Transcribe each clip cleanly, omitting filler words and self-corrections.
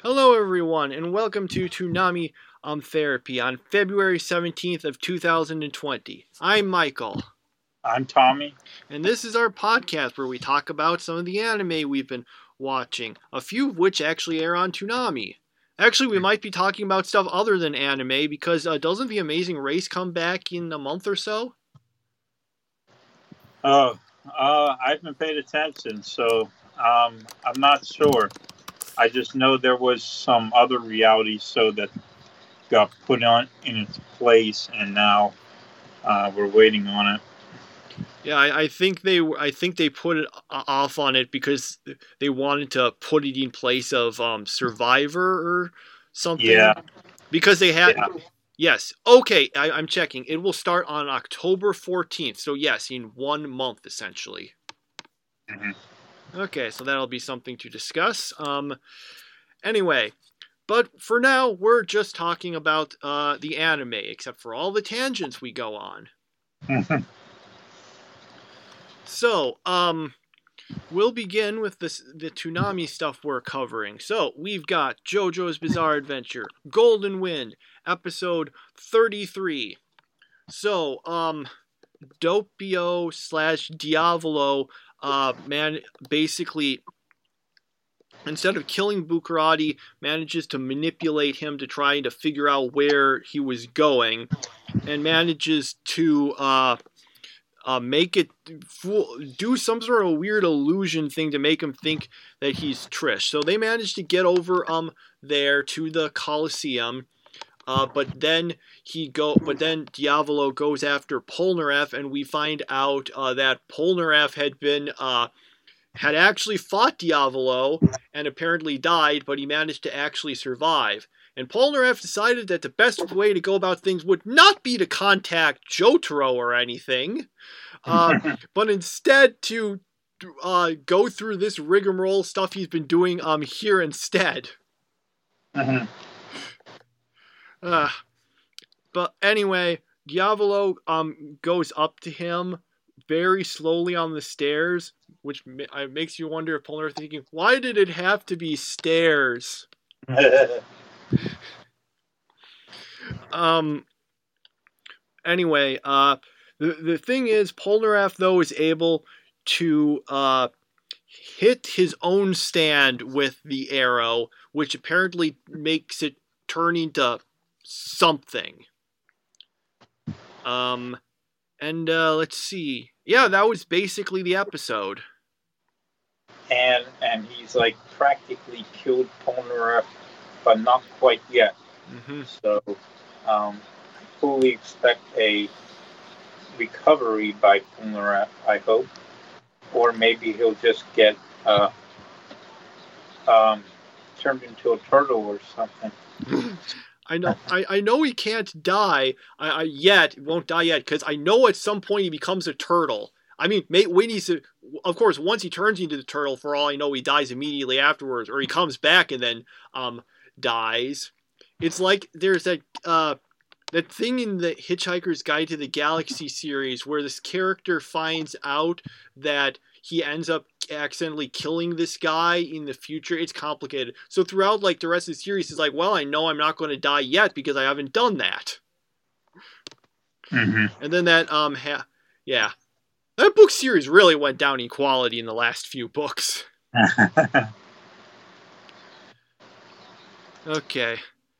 Hello everyone and welcome to Toonami Therapy on February 17th of 2020. I'm Michael. I'm Tommy. And this is our podcast where we talk about some of the anime we've been watching, a few of which actually air on Toonami. Actually, we might be talking about stuff other than anime because doesn't The Amazing Race come back in a month or so? Oh, I haven't paid attention, so I'm not sure. I just know there was some other reality show that got put on in its place, and now we're waiting on it. Yeah, I think they put it off on it because they wanted to put it in place of Survivor or something. Yeah. Because they had. Yeah. Yes. Okay, I'm checking. It will start on October 14th. So yes, in 1 month essentially. Mm-hmm. Okay, so that'll be something to discuss. Anyway, but for now we're just talking about the anime, except for all the tangents we go on. So, we'll begin with the Toonami stuff we're covering. So, we've got JoJo's Bizarre Adventure, Golden Wind, episode 33. So, Doppio / Diavolo, basically, instead of killing Bucciarati, manages to manipulate him to try to figure out where he was going, and manages to, make it do some sort of weird illusion thing to make him think that he's Trish. So they managed to get over there to the Coliseum, but then Diavolo goes after Polnareff, and we find out that Polnareff had actually fought Diavolo and apparently died, but he managed to actually survive. And Polnareff decided that the best way to go about things would not be to contact Jotaro or anything, but instead to go through this rigmarole stuff he's been doing here instead. Mm-hmm. But anyway, Diavolo goes up to him very slowly on the stairs, which makes you wonder if Polnareff thinking, why did it have to be stairs? Anyway, the thing is, Polnareff, though, is able to hit his own stand with the arrow, which apparently makes it turn into something. And let's see. Yeah, that was basically the episode. And he's like practically killed Polnareff, but not quite yet. Mm-hmm. So I fully expect a recovery by Polnareff, I hope. Or maybe he'll just get turned into a turtle or something. I know he can't die yet. Won't die yet because I know at some point he becomes a turtle. I mean, of course, once he turns into the turtle, for all I know, he dies immediately afterwards, or he comes back and then dies. It's like there's that thing in the Hitchhiker's Guide to the Galaxy series where this character finds out that he ends up accidentally killing this guy in the future. It's complicated. So throughout like the rest of the series, it's like, well, I know I'm not going to die yet because I haven't done that. Mm-hmm. And then that that book series really went down in quality in the last few books. Okay.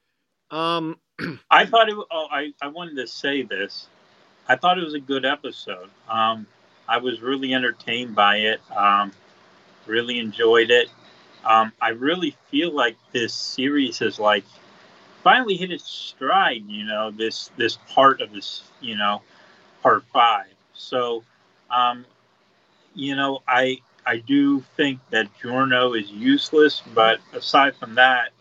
I thought I wanted to say this. I thought it was a good episode. I was really entertained by it. Really enjoyed it. I really feel like this series has like finally hit its stride. You know, this part of this. You know, part 5. So, you know, I do think that Giorno is useless, but aside from that,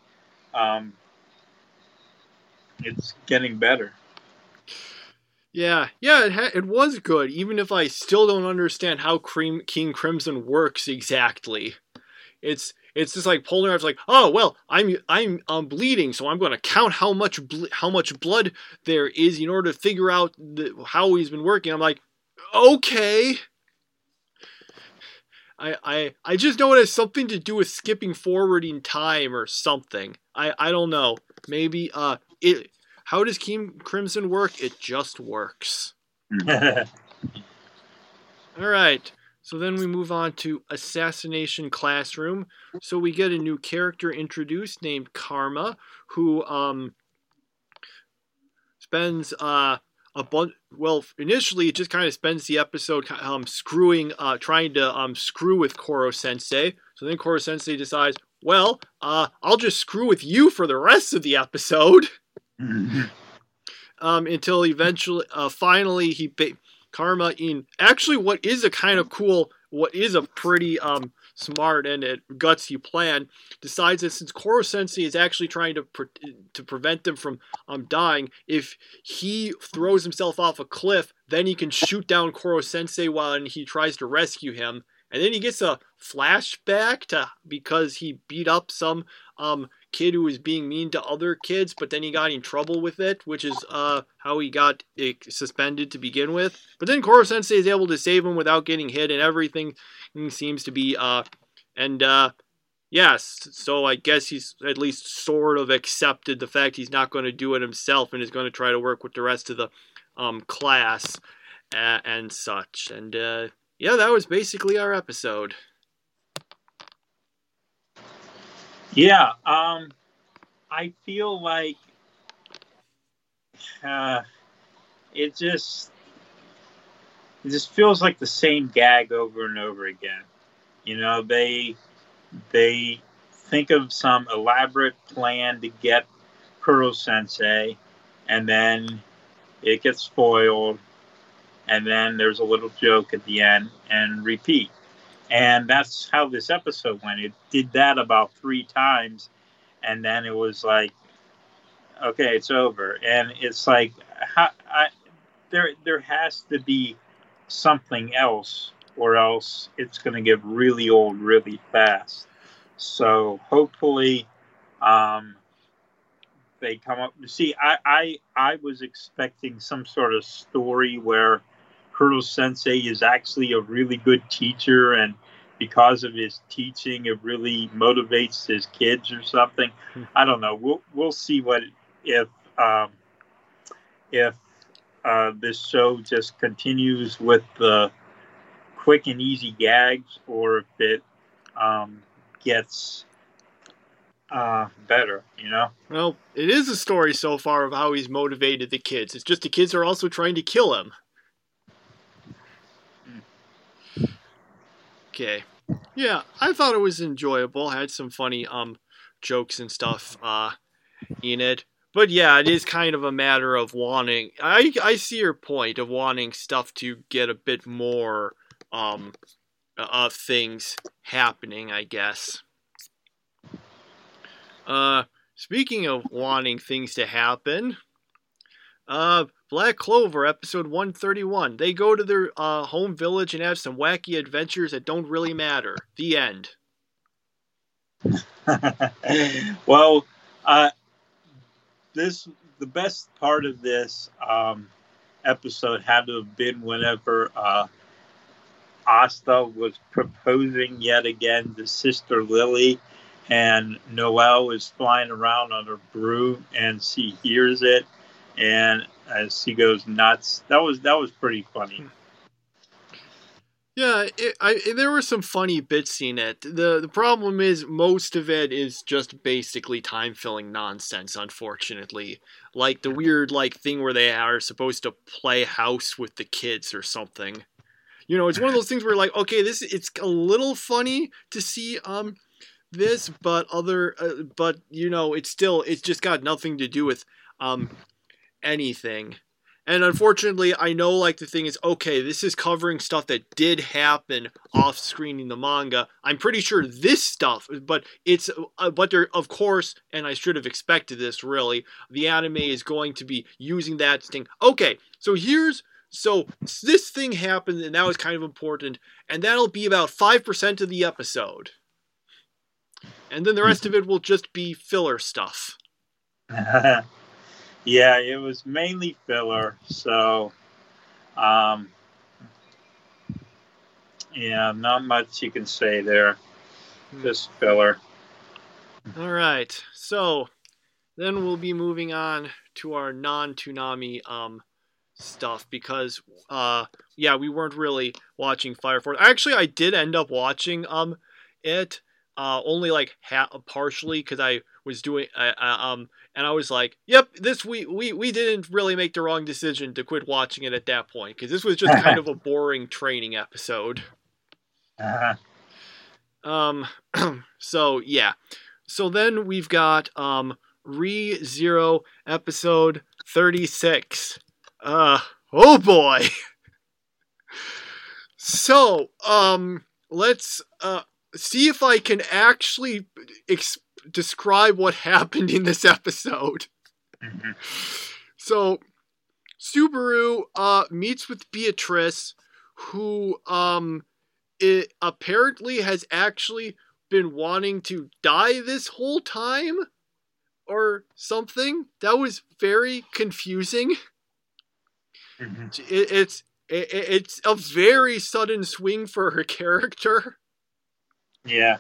it's getting better. Yeah, it was good, even if I still don't understand how King Crimson works exactly. It's just like Polnareff's like, oh well, I'm bleeding, so I'm going to count how much blood there is in order to figure out how he's been working. I'm like, okay. I just know it has something to do with skipping forward in time or something. I don't know. Maybe it. How does King Crimson work? It just works. All right. So then we move on to Assassination Classroom. So we get a new character introduced named Karma, who spends a bunch. Well, initially it just kind of spends the episode trying to screw with Koro Sensei. So then Koro Sensei decides, well, I'll just screw with you for the rest of the episode. Until eventually, finally, Karma, in actually what is a kind of cool, what is a pretty smart and gutsy plan, decides that since Koro Sensei is actually trying to prevent them from dying, if he throws himself off a cliff, then he can shoot down Koro Sensei while he tries to rescue him. And then he gets a flashback because he beat up some kid who was being mean to other kids, but then he got in trouble with it, which is how he got suspended to begin with. But then Koro Sensei is able to save him without getting hit, and everything seems to be yes. So I guess he's at least sort of accepted the fact he's not going to do it himself and is going to try to work with the rest of the class and such. And yeah, that was basically our episode. Yeah, I feel like it just feels like the same gag over and over again. You know, they think of some elaborate plan to get Kuro Sensei, and then it gets spoiled, and then there's a little joke at the end, and repeat. And that's how this episode went. It did that about 3 times, and then it was like, okay, it's over. And it's like, there has to be something else, or else it's going to get really old really fast. So hopefully they come up. See, I was expecting some sort of story where Kuro Sensei is actually a really good teacher, and because of his teaching, it really motivates his kids or something. I don't know. We'll see what if this show just continues with the quick and easy gags, or if it gets better, you know? Well, it is a story so far of how he's motivated the kids. It's just the kids are also trying to kill him. Okay. Yeah, I thought it was enjoyable. Had some funny jokes and stuff in it. But yeah, it is kind of a matter of wanting... I see your point of wanting stuff to get a bit more of things happening, I guess. Speaking of wanting things to happen... Black Clover, episode 131. They go to their home village and have some wacky adventures that don't really matter. The end. Well, the best part of this episode had to have been whenever Asta was proposing yet again to Sister Lily, and Noelle is flying around on her broom, and she hears it. And as she goes nuts, that was pretty funny. Yeah, there were some funny bits in it. The problem is most of it is just basically time-filling nonsense, unfortunately. Like the weird thing where they are supposed to play house with the kids or something. You know, it's one of those things where okay, it's a little funny to see this, but you know, it's just got nothing to do with anything. And unfortunately, I know the thing is, okay, this is covering stuff that did happen off screen in the manga. I'm pretty sure this stuff, but there, of course, and I should have expected this really, the anime is going to be using that thing. Okay, so this thing happened and that was kind of important, and that'll be about 5% of the episode. And then the rest of it will just be filler stuff. Yeah, it was mainly filler, so Yeah, not much you can say there. Just filler. All right, so then we'll be moving on to our non-Toonami stuff because yeah, we weren't really watching Fire Force. Actually, I did end up watching it only like partially because I was doing and I was like, yep, this we didn't really make the wrong decision to quit watching it at that point because this was just kind of a boring training episode. So yeah, so then we've got Re:Zero episode 36. Oh boy. So, let's see if I can actually describe what happened in this episode. Mm-hmm. So, Subaru meets with Beatrice, who apparently has actually been wanting to die this whole time or something. That was very confusing. Mm-hmm. It's a very sudden swing for her character. Yeah.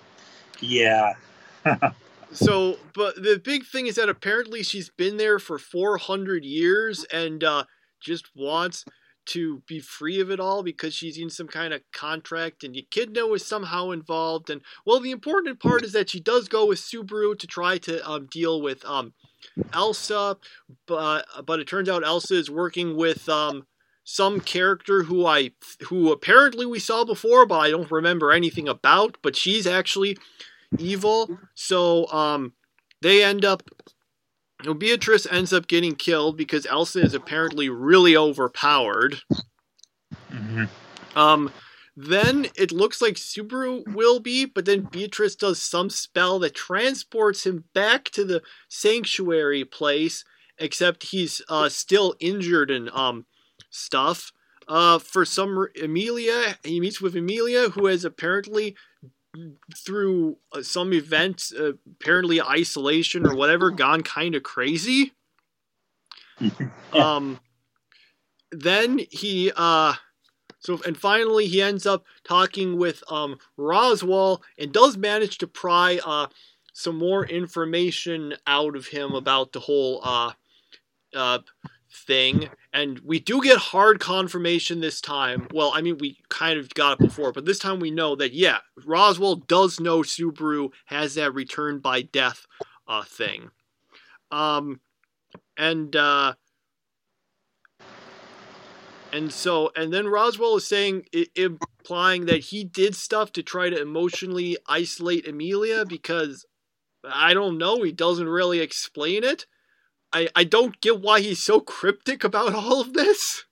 So, but the big thing is that apparently she's been there for 400 years and just wants to be free of it all because she's in some kind of contract, and Echidna is somehow involved. And well, the important part is that she does go with Subaru to try to deal with Elsa, but it turns out Elsa is working with some character who apparently we saw before, but I don't remember anything about. But she's actually evil, so they end up. Beatrice ends up getting killed because Elsa is apparently really overpowered. Mm-hmm. Then it looks like Subaru will be, but then Beatrice does some spell that transports him back to the sanctuary place, except he's still injured and stuff. For some Emilia, he meets with Emilia, who has apparently through some events, apparently isolation or whatever, gone kind of crazy. Then he and finally he ends up talking with Roswaal and does manage to pry some more information out of him about the whole thing, and we do get hard confirmation this time. Well, I mean, we kind of got it before, but this time we know that, yeah, Roswaal does know Subaru has that return by death thing. And then Roswaal is saying, implying that he did stuff to try to emotionally isolate Emilia because, I don't know, he doesn't really explain it. I don't get why he's so cryptic about all of this.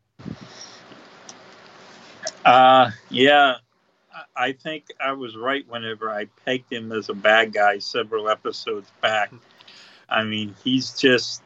Yeah, I think I was right whenever I pegged him as a bad guy several episodes back. I mean, he's just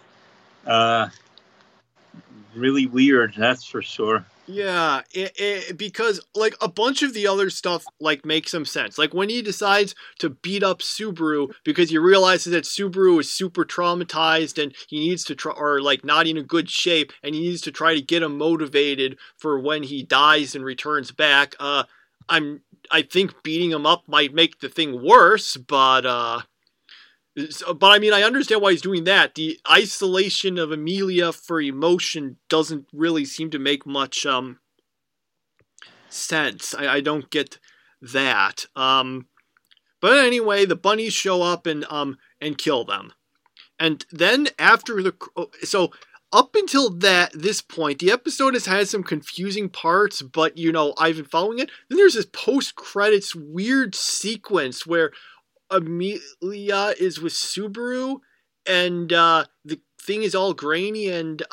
really weird, that's for sure. Yeah, because like a bunch of the other stuff like makes some sense. Like when he decides to beat up Subaru because he realizes that Subaru is super traumatized and he needs to try, or like not in a good shape, and he needs to try to get him motivated for when he dies and returns back. I think beating him up might make the thing worse, but I mean, I understand why he's doing that. The isolation of Emilia for emotion doesn't really seem to make much sense. I don't get that. But anyway, the bunnies show up and kill them. And then after so up until this point, the episode has had some confusing parts, but I've been following it. Then there's this post-credits weird sequence where Emilia is with Subaru, and the thing is all grainy and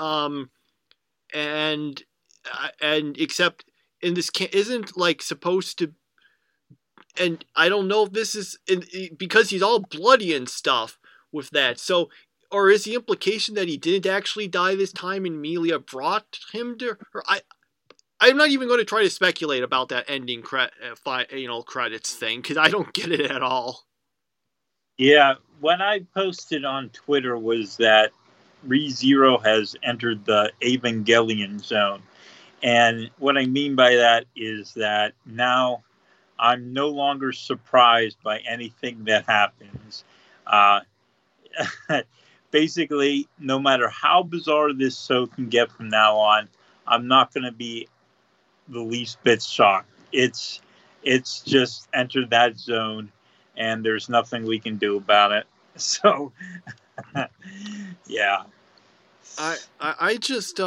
except in this isn't like supposed to, and I don't know if this is because he's all bloody and stuff with that. So, or is the implication that he didn't actually die this time and Emilia brought him to her? I'm not even going to try to speculate about that ending credits thing because I don't get it at all. Yeah, what I posted on Twitter was that Re:Zero has entered the Evangelion zone. And what I mean by that is that now I'm no longer surprised by anything that happens. Uh, Basically, no matter how bizarre this show can get from now on, I'm not going to be the least bit shocked. It's just entered that zone, and there's nothing we can do about it. So, yeah. I just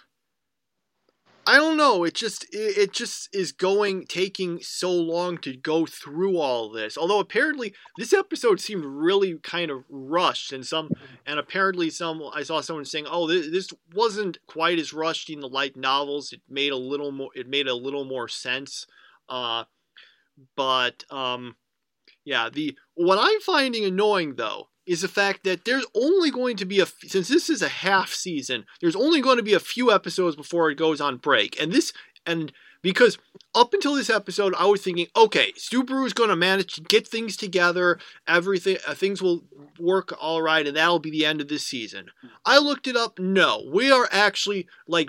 I don't know. It just is taking so long to go through all this. Although apparently this episode seemed really kind of rushed, and apparently I saw someone saying, "Oh, this wasn't quite as rushed in the light novels. It made a little more. It made a little more sense." Uh, but yeah. The what I'm finding annoying though is the fact that there's only going to be since this is a half season, there's only going to be a few episodes before it goes on break. And because up until this episode, I was thinking, okay, Subaru is going to manage to get things together, everything, things will work all right, and that'll be the end of this season. I looked it up. No, we are actually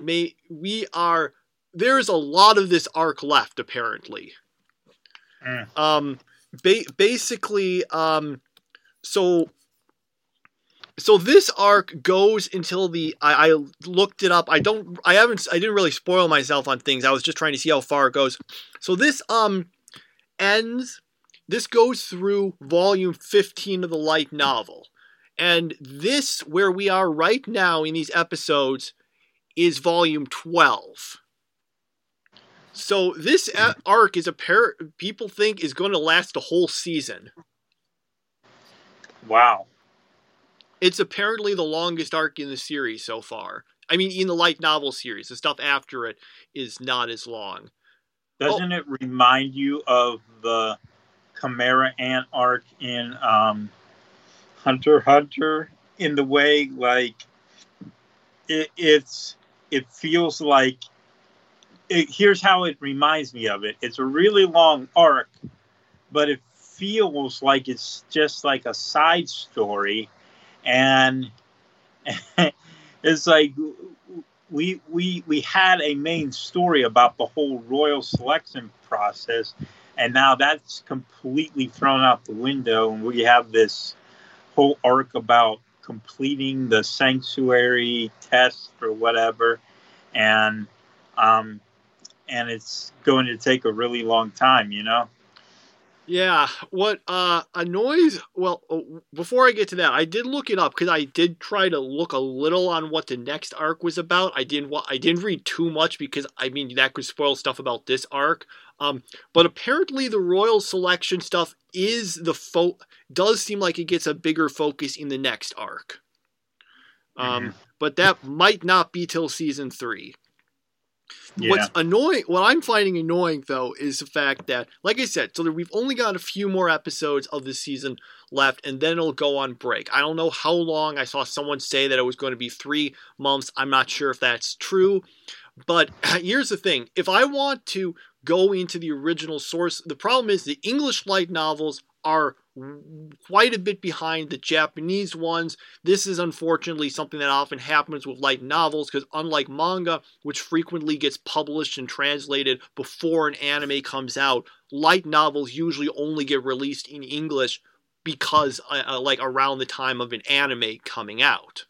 there's a lot of this arc left apparently. Basically, So this arc goes until I looked it up. I didn't really spoil myself on things. I was just trying to see how far it goes. So this this goes through volume 15 of the light novel. And this, where we are right now in these episodes, is volume 12. So this arc is people think is going to last the whole season. Wow. It's apparently the longest arc in the series so far. I mean, in the light novel series. The stuff after it is not as long. Doesn't it remind you of the Chimera Ant arc in Hunter x Hunter? In the way, like, it feels like... here's how it reminds me of it. It's a really long arc, but it feels like it's just like a side story. And it's like we had a main story about the whole royal selection process, and now that's completely thrown out the window, and we have this whole arc about completing the sanctuary test or whatever, and it's going to take a really long time, you know? Yeah, what annoys... Well, before I get to that, I did look it up because I did try to look a little on what the next arc was about. I didn't read too much because, I mean, that could spoil stuff about this arc. But apparently the royal selection stuff does seem like it gets a bigger focus in the next arc. But that might not be till season 3. Yeah. What I'm finding annoying, though, is the fact that, like I said, we've only got a few more episodes of this season left, and then it'll go on break. I don't know how long. I saw someone say that it was going to be 3 months. I'm not sure if that's true. But here's the thing. If I want to go into the original source, the problem is the English light novels are quite a bit behind the Japanese ones. This is unfortunately something that often happens with light novels, because unlike manga, which frequently gets published and translated before an anime comes out, light novels usually only get released in English because around the time of an anime coming out.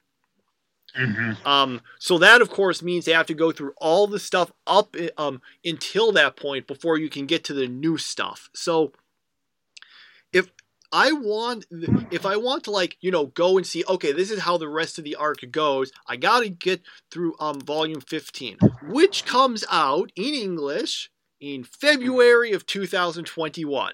So that, of course, means they have to go through all the stuff up until that point before you can get to the new stuff. So if I want to go and see, okay, this is how the rest of the arc goes, I gotta get through volume 15, which comes out in English in February of 2021.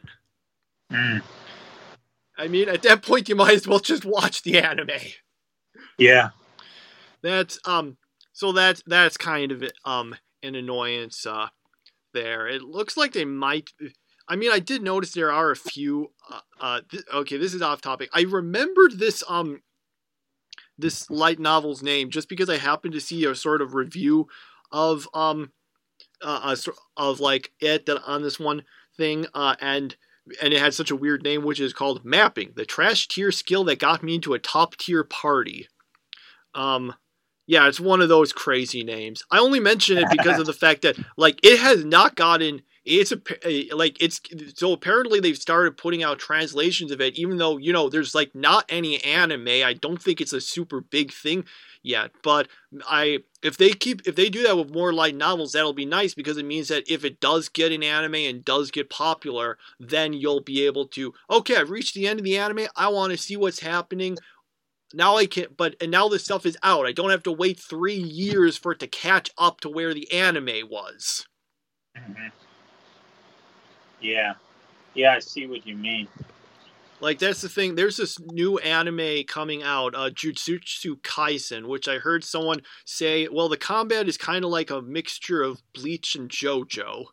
I mean, at that point, you might as well just watch the anime. Yeah. That's that's kind of an annoyance there. It looks like they might... I mean, I did notice there are a few... okay, this is off topic. I remembered this light novel's name just because I happened to see a sort of review of it on this one thing, and it had such a weird name, which is called Mapping, the trash tier skill that got me into a top tier party. Yeah, it's one of those crazy names. I only mention it because of the fact that like it has not gotten it's so apparently they've started putting out translations of it, even though there's like not any anime. I don't think it's a super big thing yet, but if they do that with more light novels, that'll be nice because it means that if it does get an anime and does get popular, then you'll be able to, okay, I've reached the end of the anime, I want to see what's happening. Now I can, and now this stuff is out. I don't have to wait 3 years for it to catch up to where the anime was. Mm-hmm. Yeah, I see what you mean. Like, that's the thing. There's this new anime coming out, Jujutsu Kaisen, which I heard someone say, well, the combat is kind of like a mixture of Bleach and JoJo.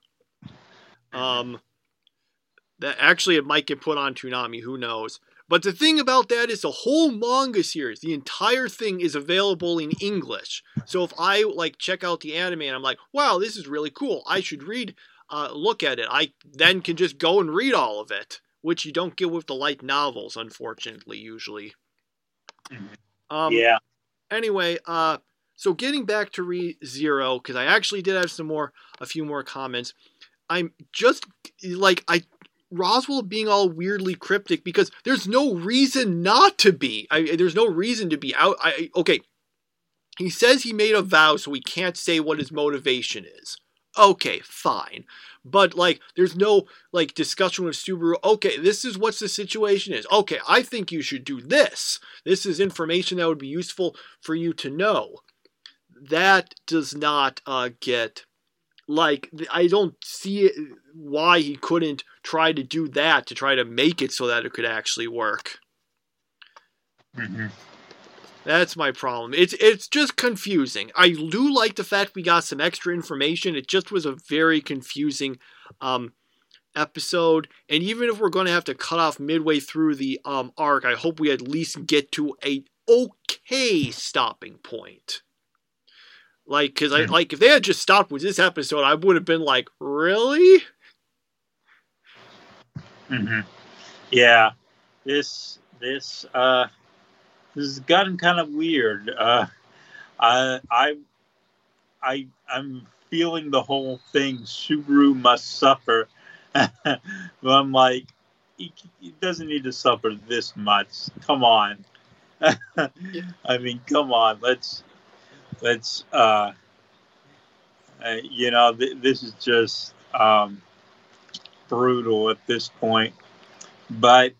That actually it might get put on Toonami, who knows. But the thing about that is the whole manga series, the entire thing is available in English. So if I like check out the anime and I'm like, wow, this is really cool, I should look at it. I then can just go and read all of it, which you don't get with the light novels, unfortunately, usually. Yeah. Anyway, so getting back to Re:Zero, because I actually did have a few more comments. I'm just like Roswell being all weirdly cryptic because there's no reason not to be. There's no reason to be out. Okay, he says he made a vow, so he can't say what his motivation is. Okay, fine. But, like, there's no, like, discussion with Subaru. Okay, this is what the situation is. Okay, I think you should do this. This is information that would be useful for you to know. That does not get... Like, I don't see why he couldn't try to do that to try to make it so that it could actually work. Mm-hmm. That's my problem. It's just confusing. I do like the fact we got some extra information. It just was a very confusing episode. And even if we're going to have to cut off midway through the arc, I hope we at least get to a okay stopping point. Like, because if they had just stopped with this episode, I would have been like, really? Mm-hmm. Yeah, this has gotten kind of weird. I'm feeling the whole thing. Subaru must suffer, but I'm like, he doesn't need to suffer this much. Come on. I mean, come on. Let's. This is just brutal at this point. But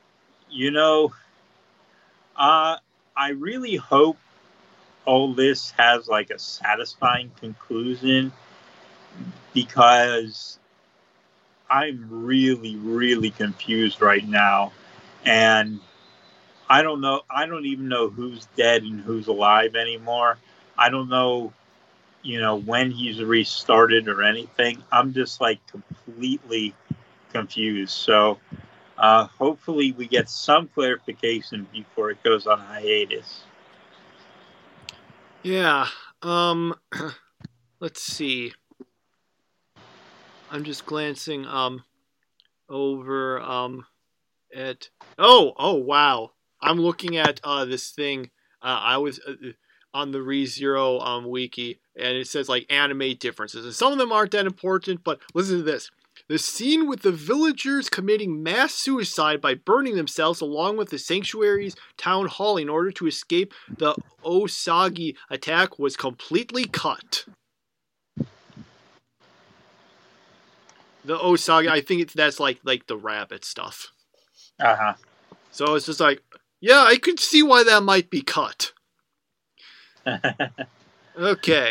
I really hope all this has like a satisfying conclusion, because I'm really, really confused right now. And I don't know. I don't even know who's dead and who's alive anymore. I don't know, when he's restarted or anything. I'm just like completely confused. So hopefully we get some clarification before it goes on hiatus. Yeah. Let's see. I'm just glancing over at. Oh wow. I'm looking at this thing. I was on the Re:Zero wiki, and it says like anime differences, and some of them aren't that important. But listen to this: the scene with the villagers committing mass suicide by burning themselves, along with the sanctuary's town hall in order to escape the Osagi attack, was completely cut. The Osagi, I think that's like the rabbit stuff. So it's just like, yeah, I could see why that might be cut. Okay.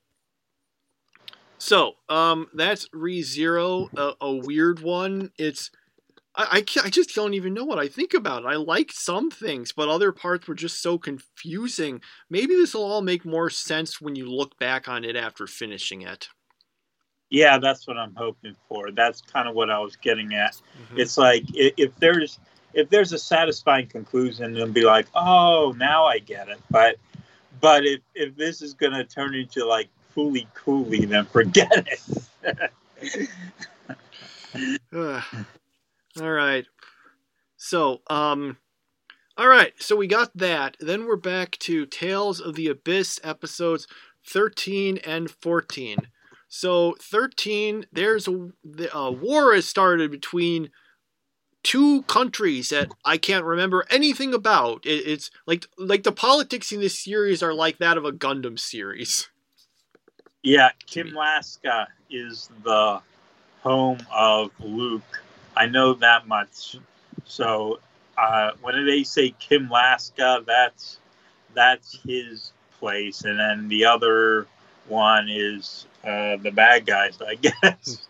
So, that's Re:Zero, a weird one. I just don't even know what I think about it. I liked some things, but other parts were just so confusing. Maybe this will all make more sense when you look back on it after finishing it. Yeah, that's what I'm hoping for. That's kind of what I was getting at. Mm-hmm. It's like, if there's a satisfying conclusion, it'll be like, oh, now I get it. But if this is going to turn into like Fooly Cooly, then forget it. All right. So, All right, so we got that. Then we're back to Tales of the Abyss episodes 13 and 14. So 13, a war has started between two countries that I can't remember anything about. It's like the politics in this series are like that of a Gundam series. Yeah, Kimlaska is the home of Luke. I know that much. So when they say Kimlaska, that's his place, and then the other one is the bad guys, I guess.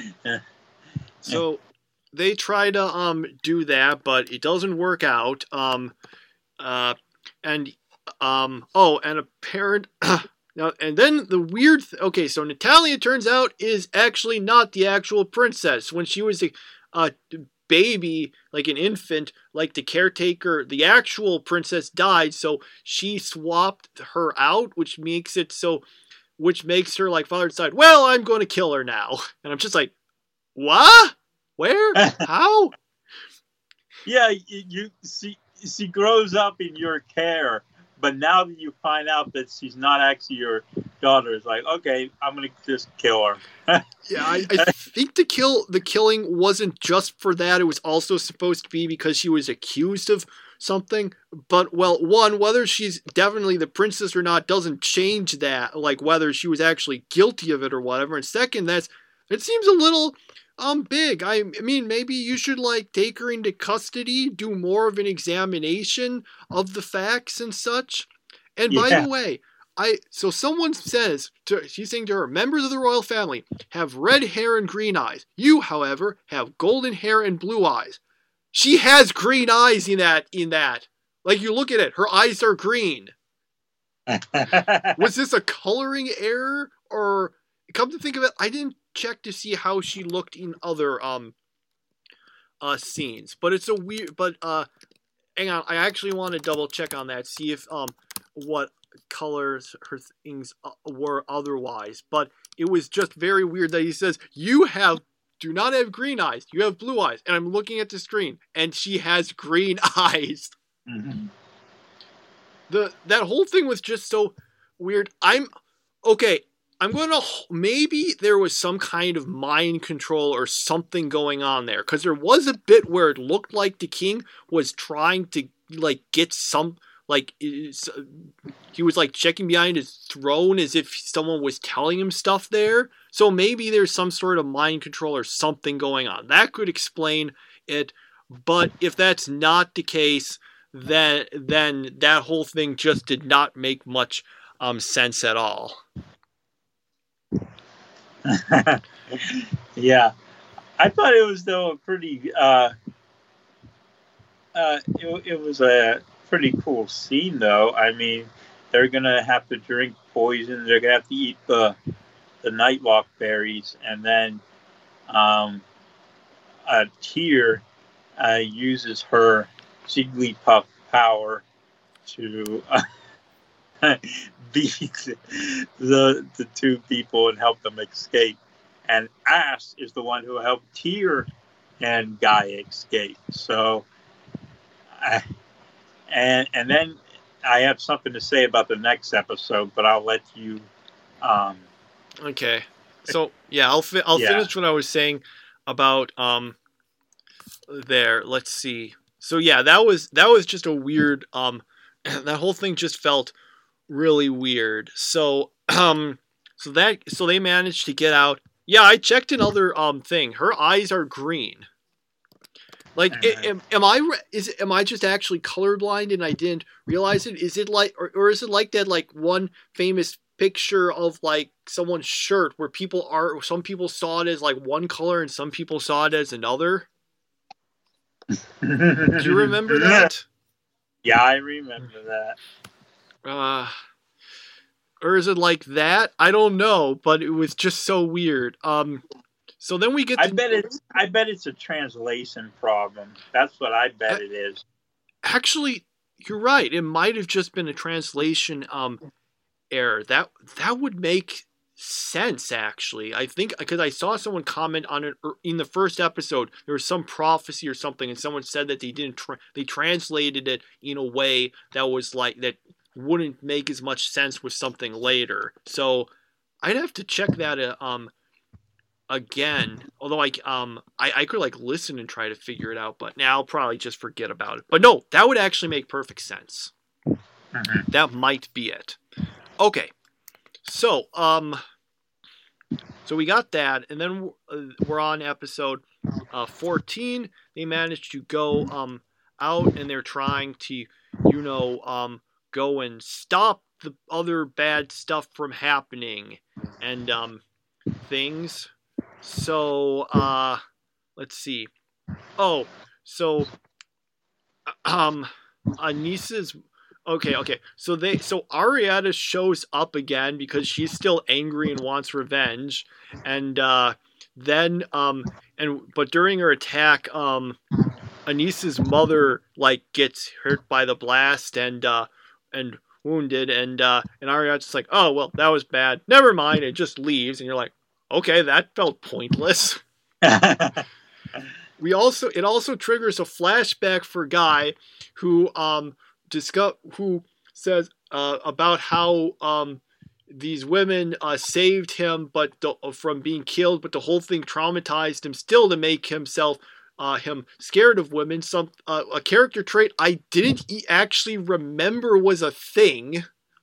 So they try to do that, but it doesn't work out. And apparent. Now, and then the weird. Okay, so Natalia turns out is actually not the actual princess. When she was a baby, like an infant, like the caretaker, the actual princess died, so she swapped her out, which makes her like father decide, well, I'm going to kill her now. And I'm just like, what? Where? How? Yeah, you see, she grows up in your care, but now that you find out that she's not actually your daughter, it's like, okay, I'm gonna just kill her. Yeah, I think the killing wasn't just for that. It was also supposed to be because she was accused of something. But well, one, whether she's definitely the princess or not doesn't change that, like whether she was actually guilty of it or whatever. And second, it seems a little big. I mean, maybe you should like take her into custody, do more of an examination of the facts and such. And by the way, so someone says, she's saying to her, members of the royal family have red hair and green eyes. You, however, have golden hair and blue eyes. She has green eyes in that. Like, you look at it, her eyes are green. Was this a coloring error? Or, come to think of it, I didn't check to see how she looked in other scenes. But it's a weird, hang on, I actually want to double check on that, see if what colors her things were otherwise. But it was just very weird that he says, you do not have green eyes, you have blue eyes. And I'm looking at the screen, and she has green eyes. Mm-hmm. That whole thing was just so weird. Maybe there was some kind of mind control or something going on there. Because there was a bit where it looked like the king was trying to, like, get some, like, he was, like, checking behind his throne as if someone was telling him stuff there. So maybe there's some sort of mind control or something going on. That could explain it. But if that's not the case, then that whole thing just did not make much sense at all. Yeah, I thought it was though a pretty it was a pretty cool scene though. I mean, they're gonna have to drink poison, they're gonna have to eat the nightwalk berries, and then Tyr uses her Jigglypuff power to beat the two people and help them escape. And Ash is the one who helped Tyr and Guy escape. So, and then I have something to say about the next episode, but I'll let you. Okay. So yeah, I'll finish what I was saying about there. Let's see. So yeah, that was just a weird that whole thing just felt really weird. So so they managed to get out. Yeah, I checked another thing. Her eyes are green. Like, am I just actually colorblind and I didn't realize it? Is it like, or is it like that, like one famous picture of like someone's shirt where some people saw it as like one color and some people saw it as another? Do you remember that? Yeah, I remember that. Or is it like that? I don't know, but it was just so weird. So then we get. I bet it's a translation problem. That's what I bet it is. Actually, you're right. It might have just been a translation error. That would make sense, actually. I think because I saw someone comment on it in the first episode. There was some prophecy or something, and someone said that they didn't. They translated it in a way that was like that wouldn't make as much sense with something later. So I'd have to check that again. Although I could like listen and try to figure it out, but now I'll probably just forget about it. But no, that would actually make perfect sense. Mm-hmm. That might be it. Okay. So, so we got that, and then we're on episode 14. They managed to go out, and they're trying to, go and stop the other bad stuff from happening, and things. So, let's see. Oh, so, Anissa's. Okay. So Arietta shows up again because she's still angry and wants revenge, and but during her attack, Anissa's mother like gets hurt by the blast and wounded, and Arietta's just like, oh well, that was bad. Never mind, it just leaves, and you're like, okay, that felt pointless. It also triggers a flashback for Guy, who who says about how these women saved him from being killed, but the whole thing traumatized him still to make him scared of women. A character trait I didn't actually remember was a thing.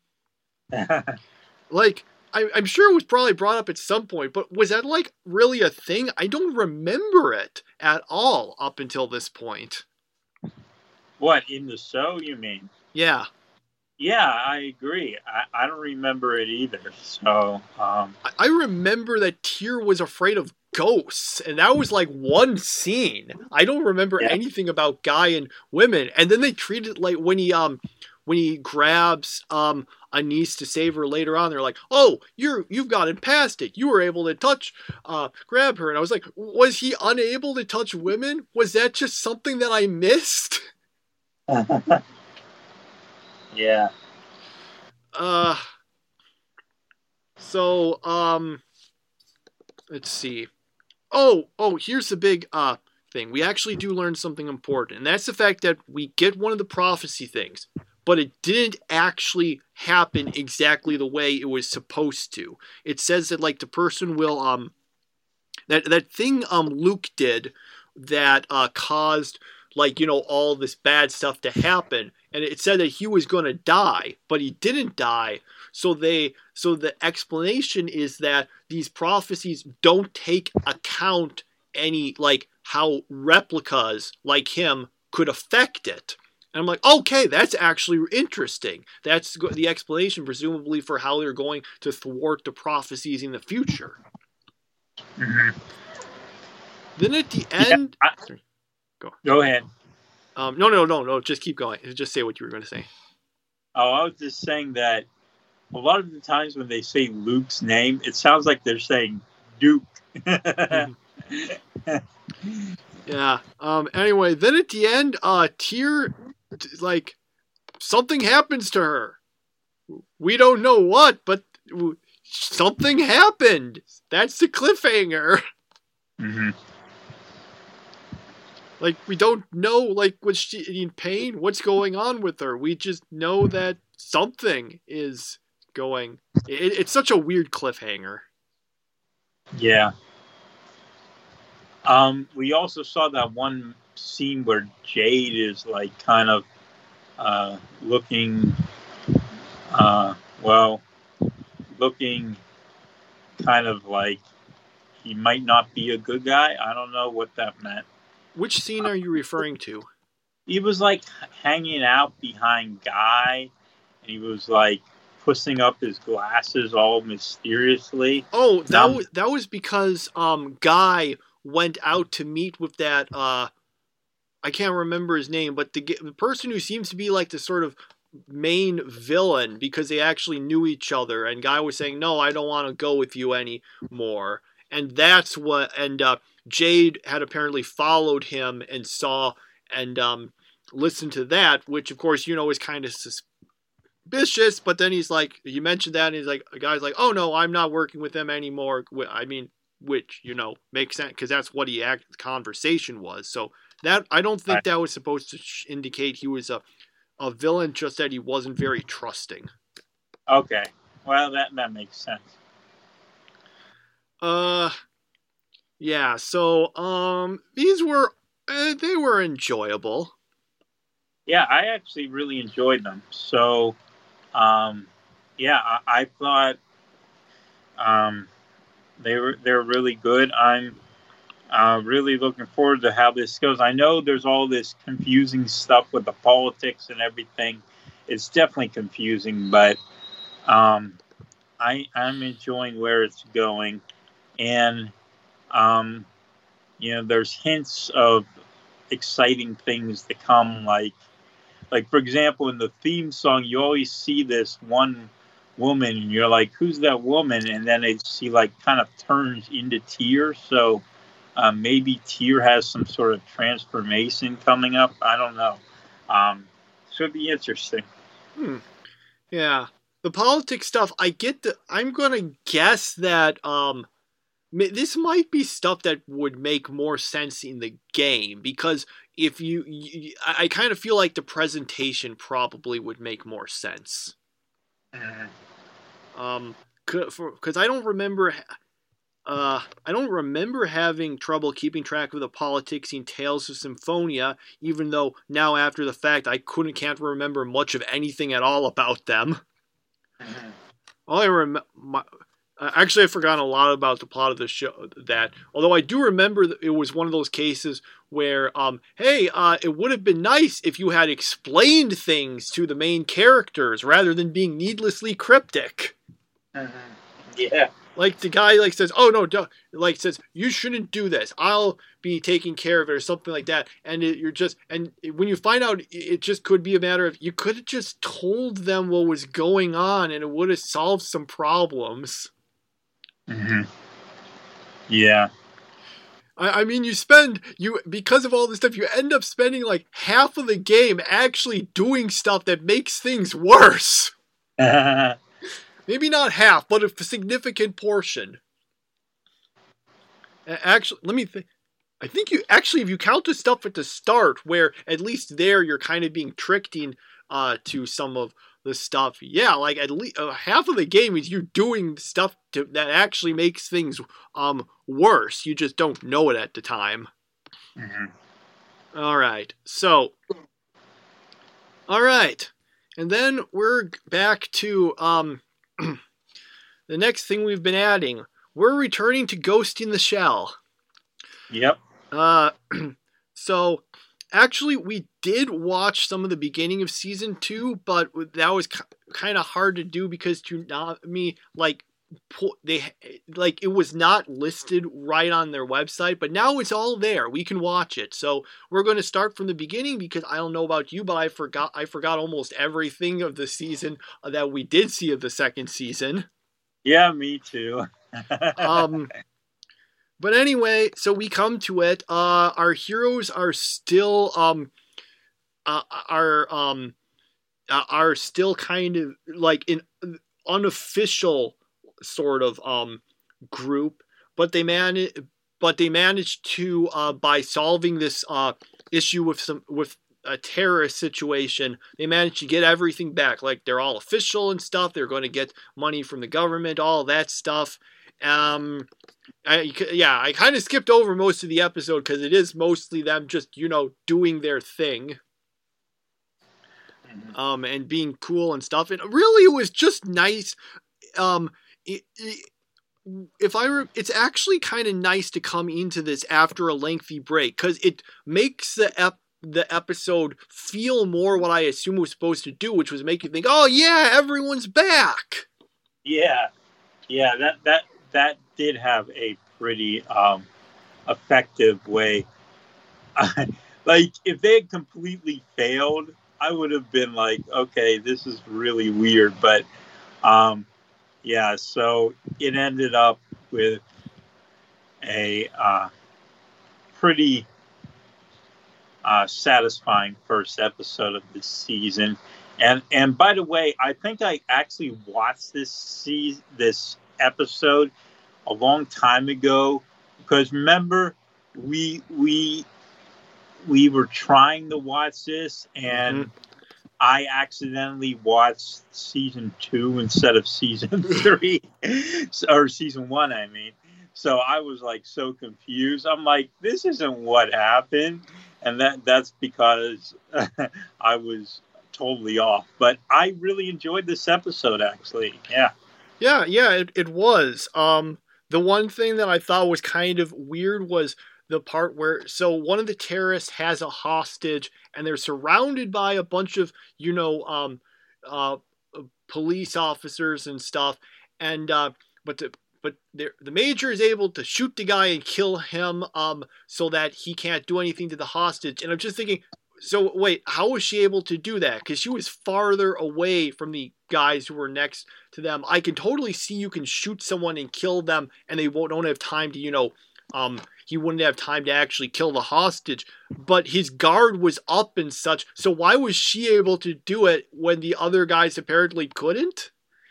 Like, I'm sure it was probably brought up at some point, but was that like really a thing? I don't remember it at all up until this point. What, in the show, you mean? Yeah. Yeah, I agree. I don't remember it either. So, I remember that Tyr was afraid of ghosts, and that was like one scene. I don't remember anything about Guy and women. And then they treat it like when he grabs Anise to save her later on, they're like, "Oh, you've gotten past it. You were able to grab her." And I was like, "Was he unable to touch women? Was that just something that I missed?" Yeah. So, let's see. Oh, here's the big thing. We actually do learn something important, and that's the fact that we get one of the prophecy things, but it didn't actually happen exactly the way it was supposed to. It says that like the person will that thing Luke did that caused all this bad stuff to happen, and it said that he was going to die, but he didn't die. So the explanation is that these prophecies don't take account any how replicas like him could affect it. And I'm like, okay, that's actually interesting. That's the explanation, presumably, for how they're going to thwart the prophecies in the future. Mm-hmm. Then at the end... Go ahead. No. Just keep going. Just say what you were going to say. Oh, I was just saying that a lot of the times when they say Luke's name, it sounds like they're saying Duke. Yeah. Anyway, then at the end, Tyr, something happens to her. We don't know what, but something happened. That's the cliffhanger. Mm-hmm. We don't know, was she in pain? What's going on with her? We just know that something is going. It's such a weird cliffhanger. Yeah. We also saw that one scene where Jade is kind of looking kind of like he might not be a good guy. I don't know what that meant. Which scene are you referring to? He was hanging out behind Guy, and he was pussing up his glasses all mysteriously. Oh, that was because Guy went out to meet with that I can't remember his name, but the person who seems to be the sort of main villain, because they actually knew each other, and Guy was saying, "No, I don't want to go with you anymore." And that's what, and Jade had apparently followed him and saw and listened to that, which of course is kind of ambitious, but then he's like, you mentioned that, and he's like, a guy's like, oh no, I'm not working with them anymore. I mean, which, makes sense because that's what the conversation was. So that, I don't think Right. that was supposed to indicate he was a villain, just that he wasn't very trusting. Okay. Well, that makes sense. Yeah, so, these were, they were enjoyable. Yeah, I actually really enjoyed them. So, yeah, I thought they're really good. I'm really looking forward to how this goes. I know there's all this confusing stuff with the politics and everything. It's definitely confusing, but I'm enjoying where it's going, and there's hints of exciting things to come. Like for example, in the theme song, you always see this one woman, and you're like, "Who's that woman?" And then she like kind of turns into Tyr. So maybe Tyr has some sort of transformation coming up. I don't know. Should be interesting. Yeah. The politics stuff, I'm gonna guess that, this might be stuff that would make more sense in the game, because if I kind of feel like the presentation probably would make more sense. Because I don't remember. I don't remember having trouble keeping track of the politics in Tales of Symphonia, even though now after the fact I can't remember much of anything at all about them. All I remember, actually, I've forgotten a lot about the plot of the show. Although I do remember that it was one of those cases where, hey, it would have been nice if you had explained things to the main characters rather than being needlessly cryptic. Yeah. Like the guy says, "Oh no," says, "You shouldn't do this. I'll be taking care of it," or something like that. And when you find out, it just could be a matter of you could have just told them what was going on, and it would have solved some problems. Mm-hmm. Yeah. I mean, because of all this stuff, you end up spending like half of the game actually doing stuff that makes things worse. Maybe not half, but a significant portion. Actually, let me think. I think if you count the stuff at the start, where at least there you're kind of being tricked to some of the stuff. Yeah, like at least half of the game is you doing stuff that actually makes things worse. You just don't know it at the time. Mm-hmm. All right, and then we're back to the next thing we've been adding. We're returning to Ghost in the Shell. Yep. So actually we did watch some of the beginning of season 2, but that was kind of hard to do because it was not listed right on their website, but now it's all there. We can watch it. So we're going to start from the beginning because I don't know about you, but I forgot almost everything of the season that we did see of the second season. Yeah, me too. But anyway, so we come to it. Our heroes are still are still kind of like an unofficial sort of group, but they managed to by solving this issue with a terrorist situation, they managed to get everything back. Like they're all official and stuff. They're going to get money from the government, all that stuff. I kind of skipped over most of the episode because it is mostly them just doing their thing, and being cool and stuff. And really, it was just nice. It's actually kind of nice to come into this after a lengthy break because it makes the episode feel more what I assume it was supposed to do, which was make you think, oh yeah, everyone's back. Yeah, that did have a pretty effective way. Like if they had completely failed, I would have been like, okay, this is really weird. But yeah, so it ended up with a pretty satisfying first episode of this season. And by the way, I think I actually watched this episode a long time ago, because remember we were trying to watch this, and I accidentally watched season 2 instead of season 3 or season 1, I mean. So I was like so confused. I'm like, this isn't what happened. And that's because I was totally off. But I really enjoyed this episode, actually. Yeah. Yeah, it was. The one thing that I thought was kind of weird was the part where, so one of the terrorists has a hostage and they're surrounded by a bunch of, uh, police officers and stuff. And, but the major is able to shoot the guy and kill him, so that he can't do anything to the hostage. And I'm just thinking, so wait, how was she able to do that? Because she was farther away from the guys who were next to them. I can totally see you can shoot someone and kill them, and they don't have time to, he wouldn't have time to actually kill the hostage. But his guard was up and such, so why was she able to do it when the other guys apparently couldn't?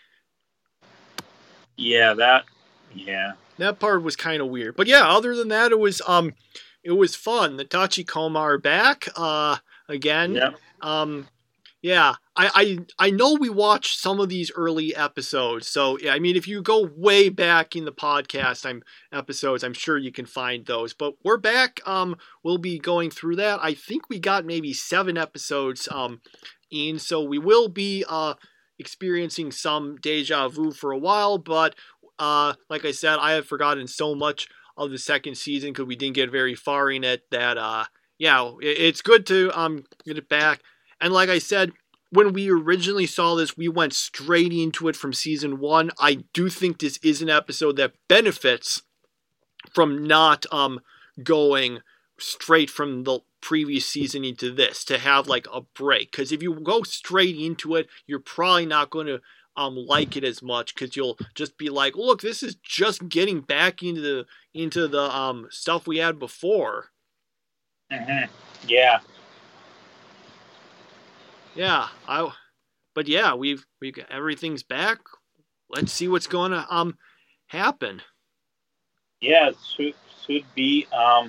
Yeah, that part was kind of weird. But yeah, other than that, it was fun. The Tachikoma are back again. Yeah. Yeah, I know we watched some of these early episodes, so yeah, I mean, if you go way back in the podcast episodes, I'm sure you can find those. But we're back. We'll be going through that. I think we got maybe 7 episodes in, so we will be experiencing some deja vu for a while. But like I said, I have forgotten so much of the second season because we didn't get very far in it. That yeah, it's good to get it back. And like I said, when we originally saw this, we went straight into it from season 1. I do think this is an episode that benefits from not going straight from the previous season into this, to have like a break. Because if you go straight into it, you're probably not going to like it as much, because you'll just be like, look, this is just getting back into the stuff we had before. Mm-hmm. Yeah. Yeah, but yeah, we've got, everything's back. Let's see what's going to happen. Yeah, it should be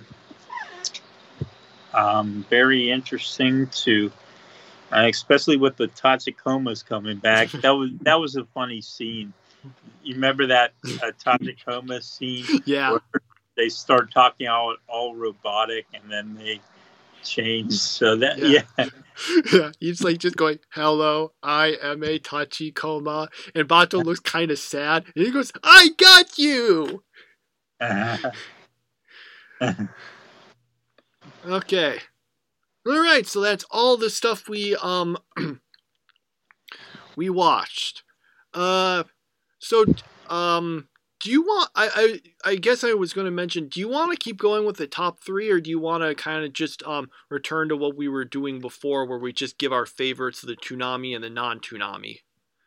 very interesting to, especially with the Tachikomas coming back. That was a funny scene. You remember that Tachikoma scene? Yeah. Where they start talking all robotic, and then they change. So that yeah, he's like just going, "Hello, I am a Tachikoma," and Bato looks kind of sad, and he goes, "I got you." Okay, all right. So that's all the stuff we we watched. So do you want? I guess I was going to mention. Do you want to keep going with the top 3, or do you want to kind of just return to what we were doing before, where we just give our favorites of the Toonami and the non-Toonami?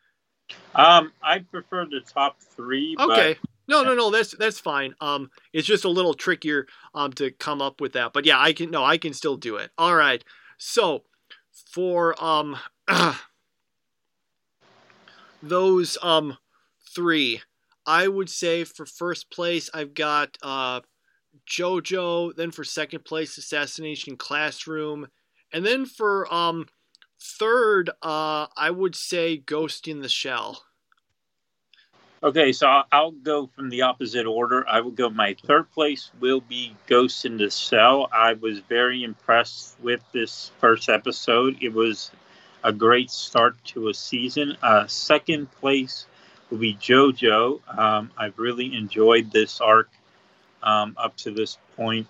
I prefer the top 3. Okay. But... No. That's fine. It's just a little trickier to come up with that. But yeah, I can still do it. All right. So for those 3. I would say for first place, I've got JoJo. Then for second place, Assassination Classroom. And then for third, I would say Ghost in the Shell. Okay, so I'll go from the opposite order. I will go, my third place will be Ghost in the Shell. I was very impressed with this first episode. It was a great start to a season. Second place will be JoJo. I've really enjoyed this arc up to this point.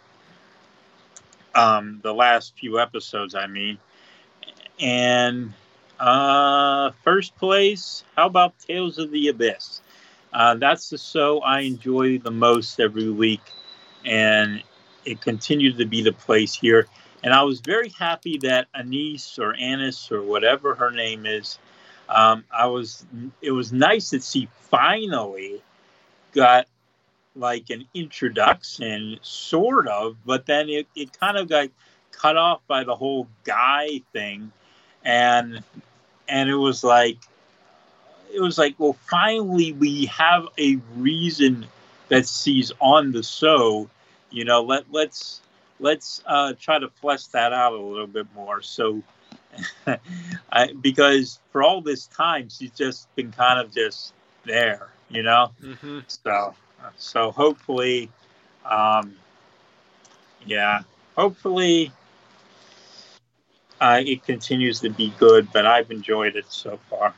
The last few episodes, I mean. And first place, how about Tales of the Abyss? That's the show I enjoy the most every week, and it continued to be the place here. And I was very happy that Anise or Anis or whatever her name is, it was nice that she finally got like an introduction, sort of, but then it kind of got cut off by the whole guy thing. And and it was like, well, finally we have a reason that she's on the show. Let's try to flesh that out a little bit more. So, because for all this time she's just been kind of just there, Mm-hmm. So hopefully, yeah, hopefully it continues to be good. But I've enjoyed it so far.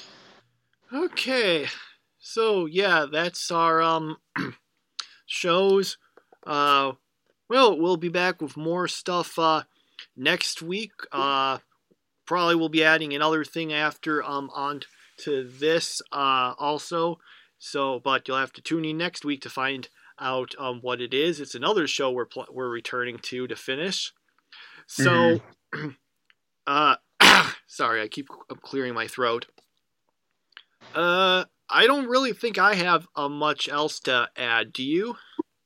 Okay, so yeah, that's our shows. Well, we'll be back with more stuff next week. Probably we'll be adding another thing after on to this also. So, but you'll have to tune in next week to find out what it is. It's another show we're returning to finish. So, sorry, I'm clearing my throat. I don't really think I have much else to add. Do you?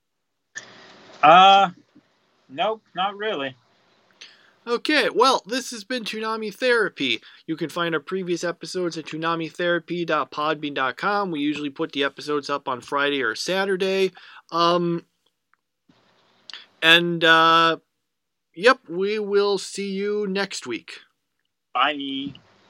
Nope, not really. Okay, well, this has been Toonami Therapy. You can find our previous episodes at toonamitherapy.podbean.com. We usually put the episodes up on Friday or Saturday. Yep, we will see you next week. Bye.